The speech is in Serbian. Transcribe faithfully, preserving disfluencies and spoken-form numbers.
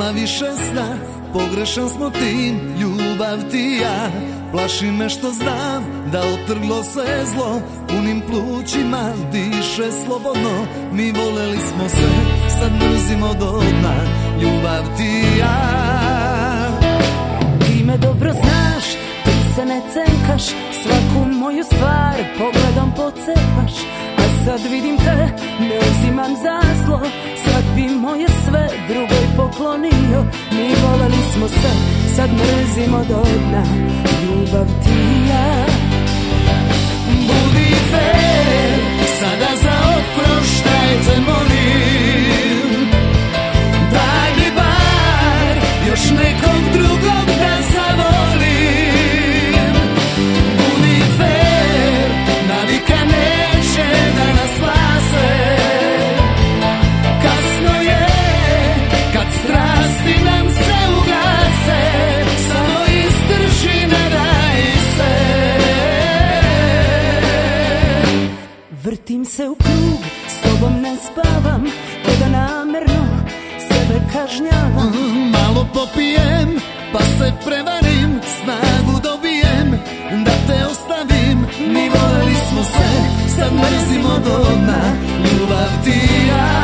nema više sna, pogrešan smo tim, ljubav ti i ja. Plaši me što znam da otrglo se zlo, punim plućima diše slobodno. Mi voleli smo se, sad mrzimo do dna, ljubav ti i ja. Ti me dobro znaš, ti se ne cenkaš, svaku moju stvar pogledom pocepaš. A sad vidim te, ne uzimam za zlo, sad bi moje sve drugoj poklonio. Mi voleli smo se, sad mrzimo do dna, ljubav ti i ja. Budi fair, sada za oproštaj te molim. Daj mi bar još nekog drugog da zavolim. Budi fair, navika neće da nas spase. Kasno je, kad strasti nam se ugase, samo izdrži, ne daj se. Vrtim se u krug, s tobom ne spavam, ko da namerno sebe kažnjavam. Malo popijem, pa se prevarim, snagu dobijem da te ostavim. Mi voleli smo se, sad mrzimo do dna, ljubav ti i ja.